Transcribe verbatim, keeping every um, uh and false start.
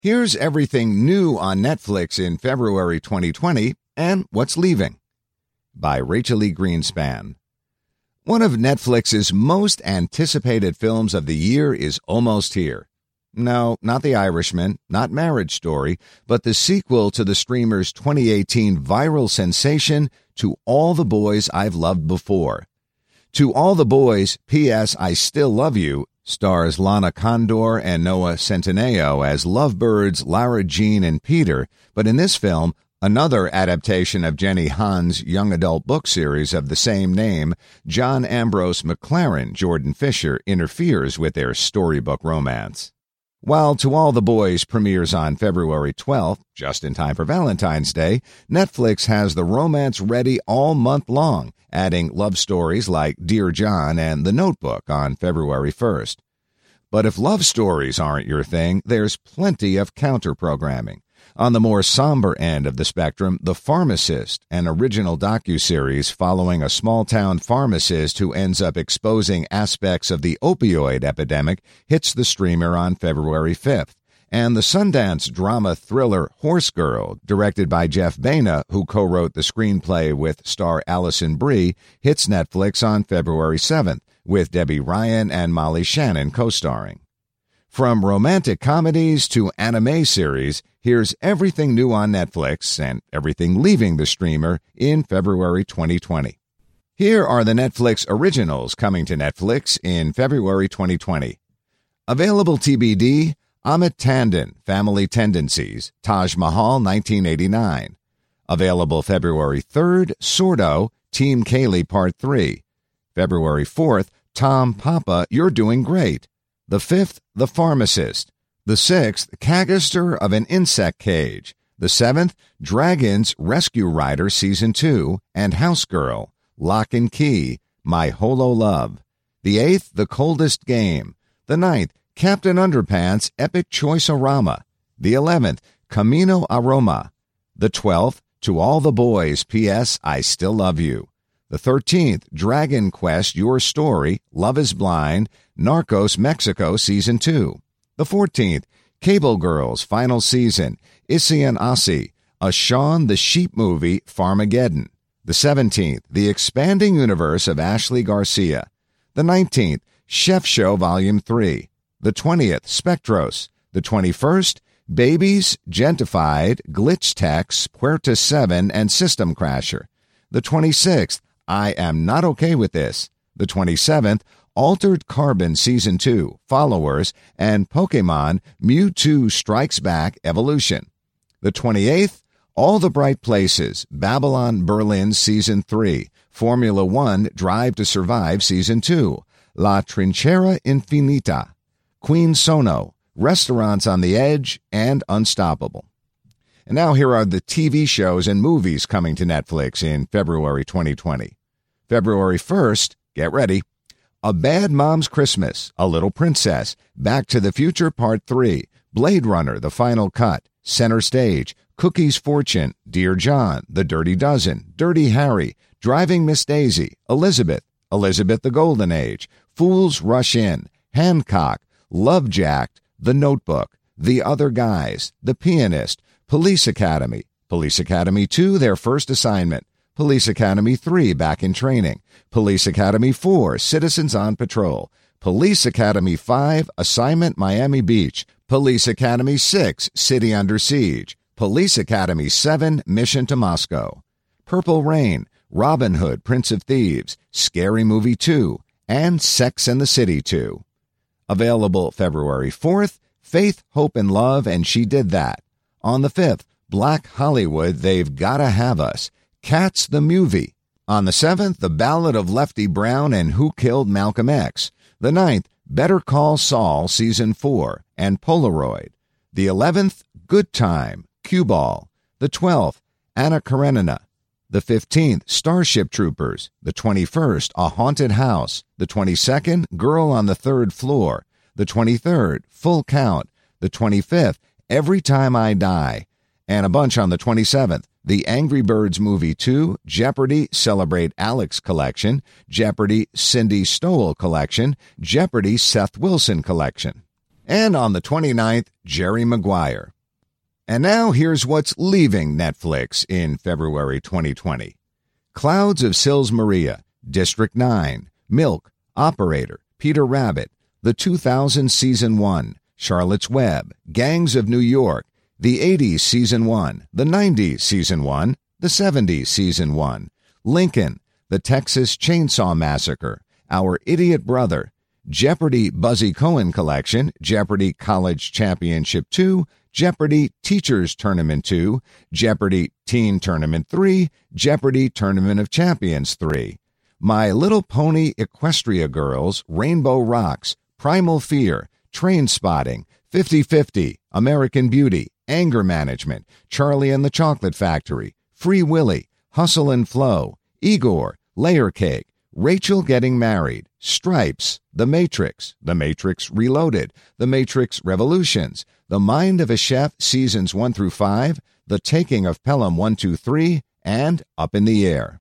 Here's everything new on Netflix in February twenty twenty and what's leaving. By Rachel E. Greenspan. One of Netflix's most anticipated films of the year is almost here. No, not The Irishman, not Marriage Story, but the sequel to the streamer's twenty eighteen viral sensation, To All the Boys I've Loved Before. To All the Boys, P S. I Still Love You stars Lana Condor and Noah Centineo as lovebirds Lara Jean and Peter, but in this film, another adaptation of Jenny Han's young adult book series of the same name, John Ambrose McLaren Jordan Fisher interferes with their storybook romance. While To All the Boys premieres on February twelfth, just in time for Valentine's Day, Netflix has the romance ready all month long, adding love stories like Dear John and The Notebook on February first. But if love stories aren't your thing, there's plenty of counter-programming. On the more somber end of the spectrum, The Pharmacist, an original docuseries following a small-town pharmacist who ends up exposing aspects of the opioid epidemic, hits the streamer on February fifth. And the Sundance drama thriller Horse Girl, directed by Jeff Baena, who co-wrote the screenplay with star Alison Brie, hits Netflix on February seventh, with Debbie Ryan and Molly Shannon co-starring. From romantic comedies to anime series, here's everything new on Netflix and everything leaving the streamer in February twenty twenty. Here are the Netflix originals coming to Netflix in February twenty twenty. Available T B D, Amit Tandon, Family Tendencies, Taj Mahal, nineteen eighty-nine. Available February third, Sordo, Team Kaylee Part three. February fourth, Tom Papa, You're Doing Great. The fifth, The Pharmacist. The sixth, Cagaster of an Insect Cage. The seventh, Dragons Rescue Rider Season two and House Girl, Lock and Key, My Holo Love. The eighth, The Coldest Game. The ninth, Captain Underpants Epic Choice-O-Rama. The eleventh, Camino a Roma. The twelfth, To All the Boys, P S. I Still Love You. The thirteenth, Dragon Quest Your Story, Love is Blind, Narcos Mexico Season two. The fourteenth, Cable Girls Final Season, Issy and Ossie, a Shaun the Sheep movie, Farmageddon. The seventeenth, The Expanding Universe of Ashley Garcia. The nineteenth, Chef Show Volume three. The twentieth, Spectros. The twenty-first, Babies, Gentified, Glitch Techs, Puerta seven, and System Crasher. The twenty-sixth, I Am Not Okay With This. The twenty-seventh, Altered Carbon Season two, Followers, and Pokemon Mewtwo Strikes Back Evolution. The twenty-eighth, All the Bright Places, Babylon Berlin Season three, Formula One Drive to Survive Season two, La Trinchera Infinita, Queen Sono, Restaurants on the Edge, and Unstoppable. And now here are the T V shows and movies coming to Netflix in February twenty twenty. February first, get ready. A Bad Mom's Christmas, A Little Princess, Back to the Future Part three, Blade Runner, The Final Cut, Center Stage, Cookie's Fortune, Dear John, The Dirty Dozen, Dirty Harry, Driving Miss Daisy, Elizabeth, Elizabeth the Golden Age, Fools Rush In, Hancock, Love Jacked, The Notebook, The Other Guys, The Pianist, Police Academy, Police Academy two, Their First Assignment, Police Academy three, Back in Training, Police Academy four, Citizens on Patrol, Police Academy five, Assignment Miami Beach, Police Academy six, City Under Siege, Police Academy seven, Mission to Moscow, Purple Rain, Robin Hood, Prince of Thieves, Scary Movie two, and Sex and the City two. Available February fourth, Faith, Hope, and Love, and She Did That. On the fifth, Black Hollywood, They've Gotta Have Us, Cats the Movie. On the seventh, The Ballad of Lefty Brown and Who Killed Malcolm X. The ninth, Better Call Saul Season four and Polaroid. The eleventh, Good Time, Cue Ball. The twelfth, Anna Karenina. The fifteenth, Starship Troopers. The twenty-first, A Haunted House. The twenty-second, Girl on the Third Floor. The twenty-third, Full Count. The twenty-fifth, Every Time I Die. And a bunch on the twenty-seventh, The Angry Birds Movie two, Jeopardy! Celebrate Alex Collection, Jeopardy! Cindy Stowell Collection, Jeopardy! Seth Wilson Collection. And on the twenty-ninth, Jerry Maguire. And now here's what's leaving Netflix in February twenty twenty. Clouds of Sils Maria, District nine, Milk, Operator, Peter Rabbit, The two thousand Season one, Charlotte's Web, Gangs of New York, The eighties Season one, The nineties Season one, The seventies Season one, Lincoln, The Texas Chainsaw Massacre, Our Idiot Brother, Jeopardy! Buzzy Cohen Collection, Jeopardy! College Championship two, Jeopardy! Teachers Tournament two, Jeopardy! Teen Tournament three, Jeopardy! Tournament of Champions three, My Little Pony Equestria Girls, Rainbow Rocks, Primal Fear, Train Spotting, fifty-fifty, American Beauty, Anger Management, Charlie and the Chocolate Factory, Free Willy, Hustle and Flow, Igor, Layer Cake, Rachel Getting Married, Stripes, The Matrix, The Matrix Reloaded, The Matrix Revolutions, The Mind of a Chef Seasons one through five, The Taking of Pelham one two three, and Up in the Air.